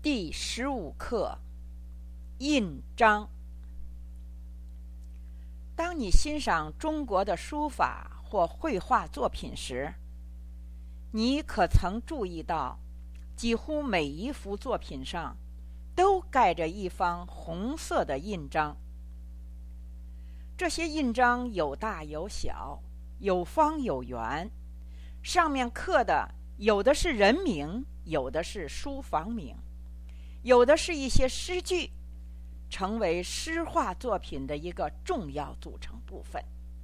第15课：印章。当你欣赏中国的书法或绘画作品时，你可曾注意到，几乎每一幅作品上都盖着一方红色的印章。这些印章有大有小，有方有圆，上面刻的有的是人名，有的是书房名，有的是一些诗句，成为诗画作品的一个重要组成部分。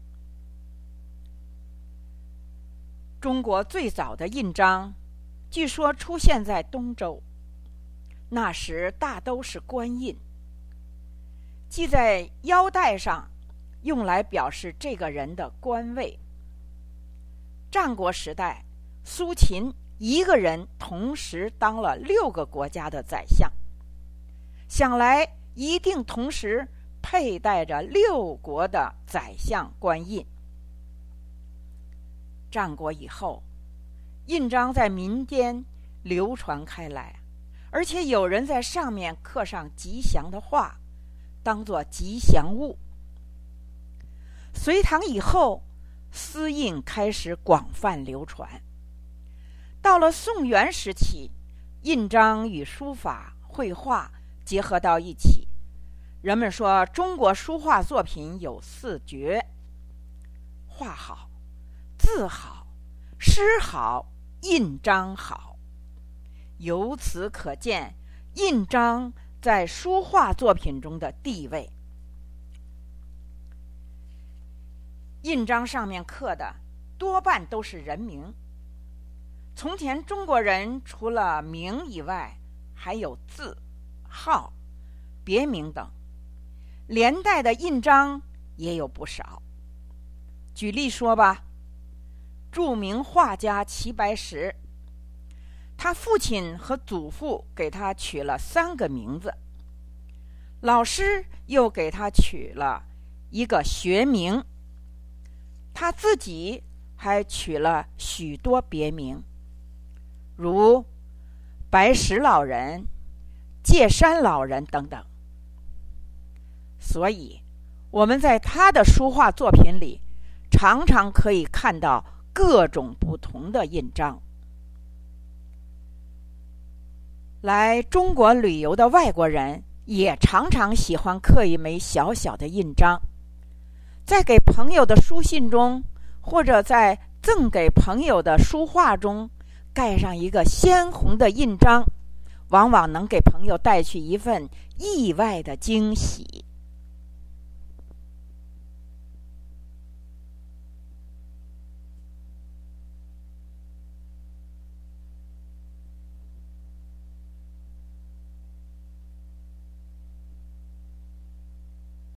中国最早的印章据说出现在东周，那时大都是官印，系在腰带上，用来表示这个人的官位。战国时代，苏秦一个人同时当了6个国家的宰相，想来一定同时佩戴着6国的宰相官印。战国以后，印章在民间流传开来，而且有人在上面刻上吉祥的话，当作吉祥物。隋唐以后，丝印开始广泛流传。到了宋元时期，印章与书法、绘画结合到一起，人们说中国书画作品有4绝：画好、字好、诗好、印章好。由此可见印章在书画作品中的地位。印章上面刻的多半都是人名。从前中国人除了名以外，还有字、号、别名等，连带的印章也有不少。举例说吧，著名画家齐白石，他父亲和祖父给他取了3个名字，老师又给他取了一个学名，他自己还取了许多别名，如白石老人、戒山老人等等。所以我们在他的书画作品里常常可以看到各种不同的印章。来中国旅游的外国人也常常喜欢刻一枚小小的印章，在给朋友的书信中，或者在赠给朋友的书画中盖上一个鲜红的印章，往往能给朋友带去一份意外的惊喜。